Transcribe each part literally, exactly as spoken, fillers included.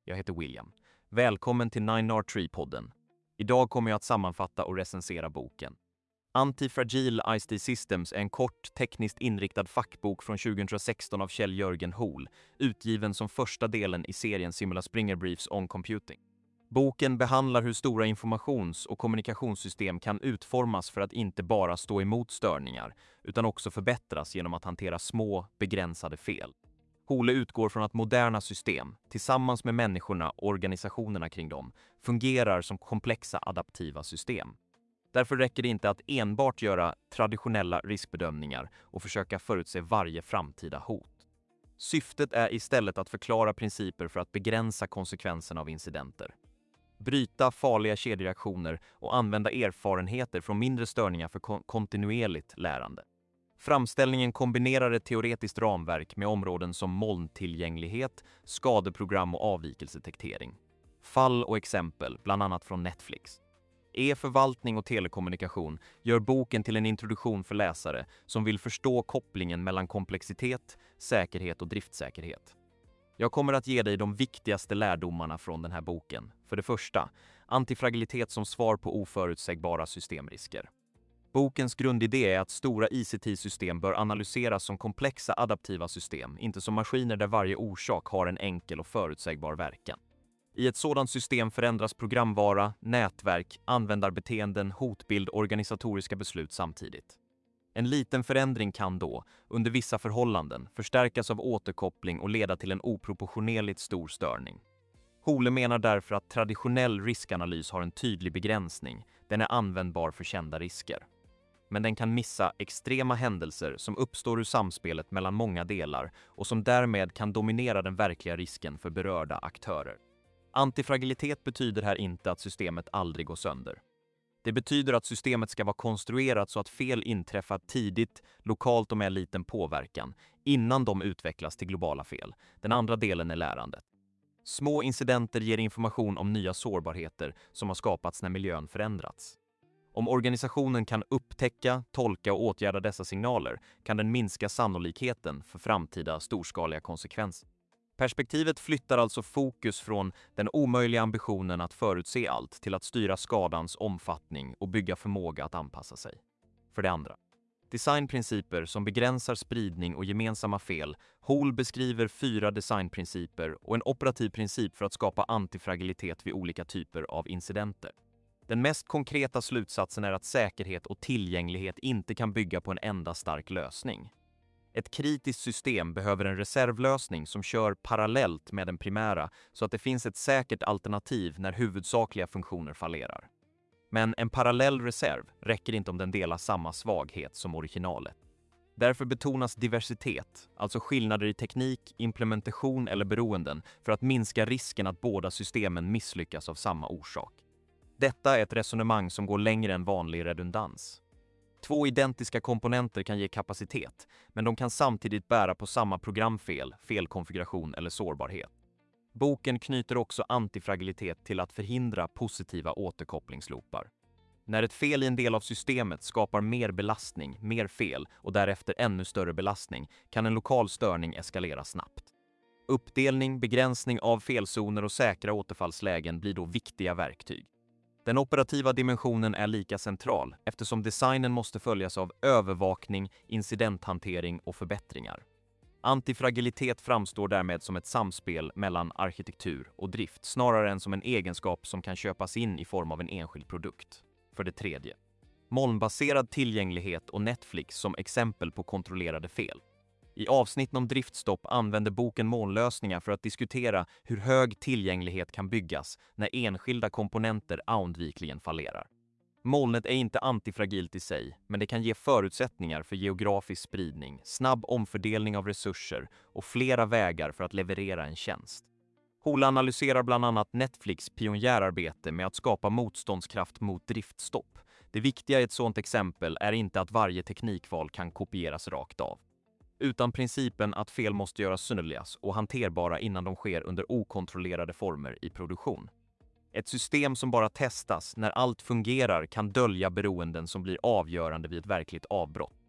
Jag heter William. Välkommen till nine R tre-podden. Idag kommer jag att sammanfatta och recensera boken. Anti-Fragile I C T Systems är en kort, tekniskt inriktad fackbok från tjugohundrasexton av Kjell-Jörgen Hoel, utgiven som första delen i serien Simula Springer Briefs on Computing. Boken behandlar hur stora informations- och kommunikationssystem kan utformas för att inte bara stå emot störningar, utan också förbättras genom att hantera små, begränsade fel. Hoel utgår från att moderna system, tillsammans med människorna och organisationerna kring dem, fungerar som komplexa adaptiva system. Därför räcker det inte att enbart göra traditionella riskbedömningar och försöka förutse varje framtida hot. Syftet är istället att förklara principer för att begränsa konsekvenserna av incidenter, bryta farliga kedjereaktioner och använda erfarenheter från mindre störningar för kon- kontinuerligt lärande. Framställningen kombinerar ett teoretiskt ramverk med områden som molntillgänglighet, skadeprogram och avvikelsedetektering. Fall och exempel, bland annat från Netflix. E-förvaltning och telekommunikation gör boken till en introduktion för läsare som vill förstå kopplingen mellan komplexitet, säkerhet och driftsäkerhet. Jag kommer att ge dig de viktigaste lärdomarna från den här boken. För det första, antifragilitet som svar på oförutsägbara systemrisker. Bokens grundidé är att stora I C T-system bör analyseras som komplexa adaptiva system, inte som maskiner där varje orsak har en enkel och förutsägbar verkan. I ett sådant system förändras programvara, nätverk, användarbeteenden, hotbild och organisatoriska beslut samtidigt. En liten förändring kan då, under vissa förhållanden, förstärkas av återkoppling och leda till en oproportionerligt stor störning. Hoel menar därför att traditionell riskanalys har en tydlig begränsning, den är användbar för kända risker. Men den kan missa extrema händelser som uppstår ur samspelet mellan många delar och som därmed kan dominera den verkliga risken för berörda aktörer. Antifragilitet betyder här inte att systemet aldrig går sönder. Det betyder att systemet ska vara konstruerat så att fel inträffar tidigt, lokalt och med liten påverkan, innan de utvecklas till globala fel. Den andra delen är lärandet. Små incidenter ger information om nya sårbarheter som har skapats när miljön förändrats. Om organisationen kan upptäcka, tolka och åtgärda dessa signaler kan den minska sannolikheten för framtida storskaliga konsekvenser. Perspektivet flyttar alltså fokus från den omöjliga ambitionen att förutse allt till att styra skadans omfattning och bygga förmåga att anpassa sig. För det andra, designprinciper som begränsar spridning och gemensamma fel. Hoel beskriver fyra designprinciper och en operativ princip för att skapa antifragilitet vid olika typer av incidenter. Den mest konkreta slutsatsen är att säkerhet och tillgänglighet inte kan bygga på en enda stark lösning. Ett kritiskt system behöver en reservlösning som kör parallellt med den primära så att det finns ett säkert alternativ när huvudsakliga funktioner fallerar. Men en parallell reserv räcker inte om den delar samma svaghet som originalet. Därför betonas diversitet, alltså skillnader i teknik, implementation eller beroenden för att minska risken att båda systemen misslyckas av samma orsak. Detta är ett resonemang som går längre än vanlig redundans. Två identiska komponenter kan ge kapacitet, men de kan samtidigt bära på samma programfel, felkonfiguration eller sårbarhet. Boken knyter också antifragilitet till att förhindra positiva återkopplingsloopar. När ett fel i en del av systemet skapar mer belastning, mer fel och därefter ännu större belastning kan en lokal störning eskalera snabbt. Uppdelning, begränsning av felzoner och säkra återfallslägen blir då viktiga verktyg. Den operativa dimensionen är lika central eftersom designen måste följas av övervakning, incidenthantering och förbättringar. Antifragilitet framstår därmed som ett samspel mellan arkitektur och drift snarare än som en egenskap som kan köpas in i form av en enskild produkt. För det tredje, molnbaserad tillgänglighet och Netflix som exempel på kontrollerade fel. I avsnitten om driftstopp använder boken molnlösningar för att diskutera hur hög tillgänglighet kan byggas när enskilda komponenter oundvikligen fallerar. Molnet är inte antifragilt i sig, men det kan ge förutsättningar för geografisk spridning, snabb omfördelning av resurser och flera vägar för att leverera en tjänst. Hoel analyserar bland annat Netflix pionjärarbete med att skapa motståndskraft mot driftstopp. Det viktiga i ett sådant exempel är inte att varje teknikval kan kopieras rakt av, utan principen att fel måste göras synligas och hanterbara innan de sker under okontrollerade former i produktion. Ett system som bara testas när allt fungerar kan dölja beroenden som blir avgörande vid ett verkligt avbrott.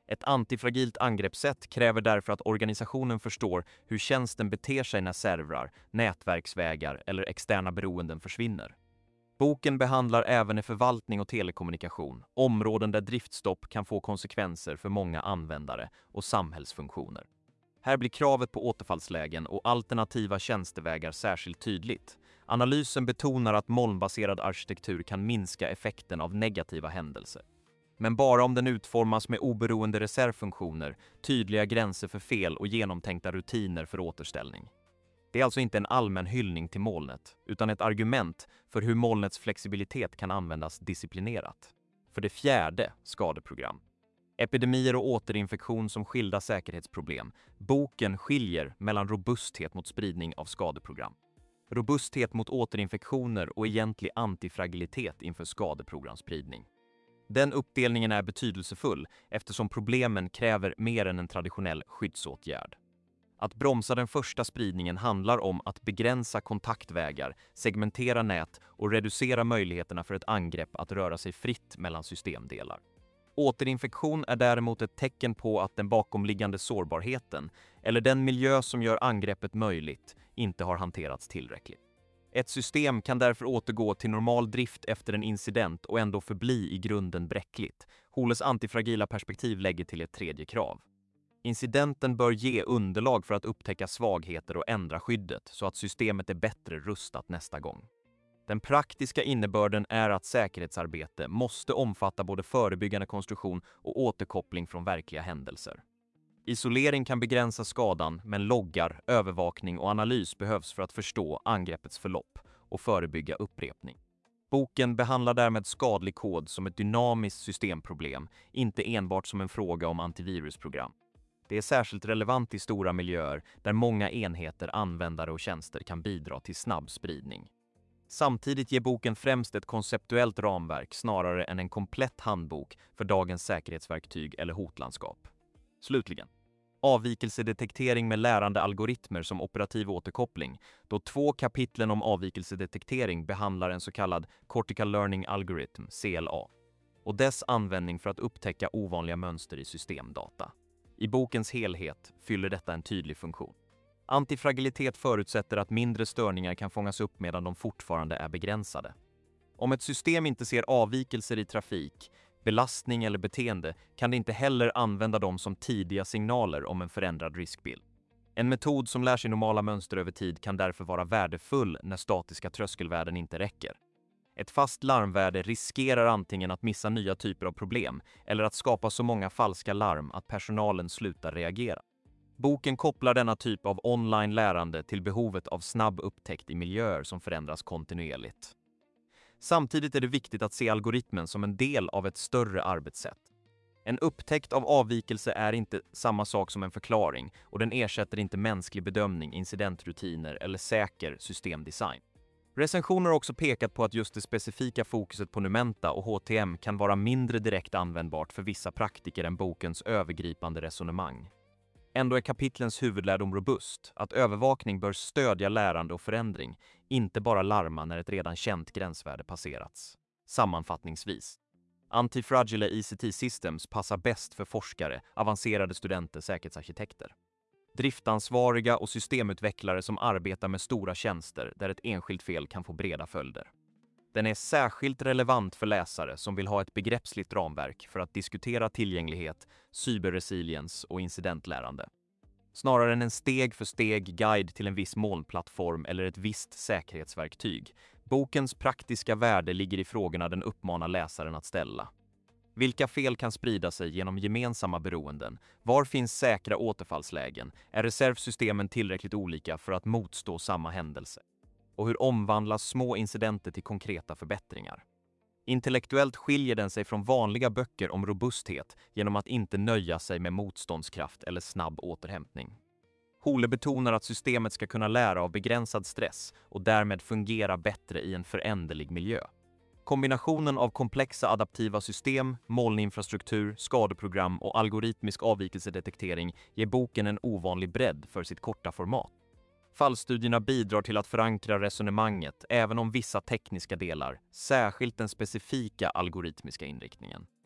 Ett antifragilt angreppssätt kräver därför att organisationen förstår hur tjänsten beter sig när servrar, nätverksvägar eller externa beroenden försvinner. Boken behandlar även i förvaltning och telekommunikation, områden där driftstopp kan få konsekvenser för många användare och samhällsfunktioner. Här blir kravet på återfallslägen och alternativa tjänstevägar särskilt tydligt. Analysen betonar att molnbaserad arkitektur kan minska effekten av negativa händelser. Men bara om den utformas med oberoende reservfunktioner, tydliga gränser för fel och genomtänkta rutiner för återställning. Det är alltså inte en allmän hyllning till molnet, utan ett argument för hur molnets flexibilitet kan användas disciplinerat. För det fjärde, skadeprogram. Epidemier och återinfektion som skilda säkerhetsproblem. Boken skiljer mellan robusthet mot spridning av skadeprogram. Robusthet mot återinfektioner och egentlig antifragilitet inför skadeprogramspridning. Den uppdelningen är betydelsefull eftersom problemen kräver mer än en traditionell skyddsåtgärd. Att bromsa den första spridningen handlar om att begränsa kontaktvägar, segmentera nät och reducera möjligheterna för ett angrepp att röra sig fritt mellan systemdelar. Återinfektion är däremot ett tecken på att den bakomliggande sårbarheten, eller den miljö som gör angreppet möjligt, inte har hanterats tillräckligt. Ett system kan därför återgå till normal drift efter en incident och ändå förbli i grunden bräckligt. Holes antifragila perspektiv lägger till ett tredje krav. Incidenten bör ge underlag för att upptäcka svagheter och ändra skyddet så att systemet är bättre rustat nästa gång. Den praktiska innebörden är att säkerhetsarbete måste omfatta både förebyggande konstruktion och återkoppling från verkliga händelser. Isolering kan begränsa skadan, men loggar, övervakning och analys behövs för att förstå angreppets förlopp och förebygga upprepning. Boken behandlar därmed skadlig kod som ett dynamiskt systemproblem, inte enbart som en fråga om antivirusprogram. Det är särskilt relevant i stora miljöer där många enheter, användare och tjänster kan bidra till snabb spridning. Samtidigt ger boken främst ett konceptuellt ramverk snarare än en komplett handbok för dagens säkerhetsverktyg eller hotlandskap. Slutligen, avvikelsedetektering med lärande algoritmer som operativ återkoppling, då två kapitlen om avvikelsedetektering behandlar en så kallad Cortical Learning Algorithm, C L A, och dess användning för att upptäcka ovanliga mönster i systemdata. I bokens helhet fyller detta en tydlig funktion. Antifragilitet förutsätter att mindre störningar kan fångas upp medan de fortfarande är begränsade. Om ett system inte ser avvikelser i trafik, belastning eller beteende kan det inte heller använda dem som tidiga signaler om en förändrad riskbild. En metod som lär sig normala mönster över tid kan därför vara värdefull när statiska tröskelvärden inte räcker. Ett fast larmvärde riskerar antingen att missa nya typer av problem eller att skapa så många falska larm att personalen slutar reagera. Boken kopplar denna typ av online-lärande till behovet av snabb upptäckt i miljöer som förändras kontinuerligt. Samtidigt är det viktigt att se algoritmen som en del av ett större arbetssätt. En upptäckt av avvikelse är inte samma sak som en förklaring och den ersätter inte mänsklig bedömning, incidentrutiner eller säker systemdesign. Recensioner har också pekat på att just det specifika fokuset på Numenta och H T M kan vara mindre direkt användbart för vissa praktiker än bokens övergripande resonemang. Ändå är kapitlens huvudlärdom robust, att övervakning bör stödja lärande och förändring, inte bara larma när ett redan känt gränsvärde passerats. Sammanfattningsvis, Antifragile I C T Systems passar bäst för forskare, avancerade studenter, säkerhetsarkitekter, driftansvariga och systemutvecklare som arbetar med stora tjänster där ett enskilt fel kan få breda följder. Den är särskilt relevant för läsare som vill ha ett begreppsligt ramverk för att diskutera tillgänglighet, cyberresiliens och incidentlärande. Snarare än en steg för steg guide till en viss molnplattform eller ett visst säkerhetsverktyg. Bokens praktiska värde ligger i frågorna den uppmanar läsaren att ställa. Vilka fel kan sprida sig genom gemensamma beroenden? Var finns säkra återfallslägen? Är reservsystemen tillräckligt olika för att motstå samma händelse? Och hur omvandlas små incidenter till konkreta förbättringar? Intellektuellt skiljer den sig från vanliga böcker om robusthet genom att inte nöja sig med motståndskraft eller snabb återhämtning. Hole betonar att systemet ska kunna lära av begränsad stress och därmed fungera bättre i en föränderlig miljö. Kombinationen av komplexa adaptiva system, molninfrastruktur, skadeprogram och algoritmisk avvikelsedetektering ger boken en ovanlig bredd för sitt korta format. Fallstudierna bidrar till att förankra resonemanget även om vissa tekniska delar, särskilt den specifika algoritmiska inriktningen.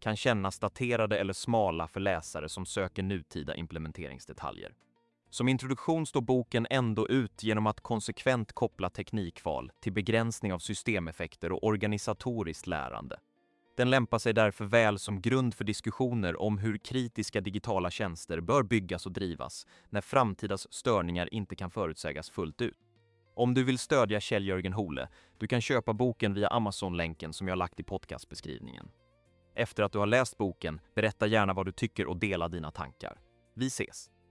kan kännas daterade eller smala för läsare som söker nutida implementeringsdetaljer. Som introduktion står boken ändå ut genom att konsekvent koppla teknikval till begränsning av systemeffekter och organisatoriskt lärande. Den lämpar sig därför väl som grund för diskussioner om hur kritiska digitala tjänster bör byggas och drivas när framtidas störningar inte kan förutsägas fullt ut. Om du vill stödja Kjell-Jörgen Hole, du kan köpa boken via Amazon-länken som jag lagt i podcastbeskrivningen. Efter att du har läst boken, berätta gärna vad du tycker och dela dina tankar. Vi ses!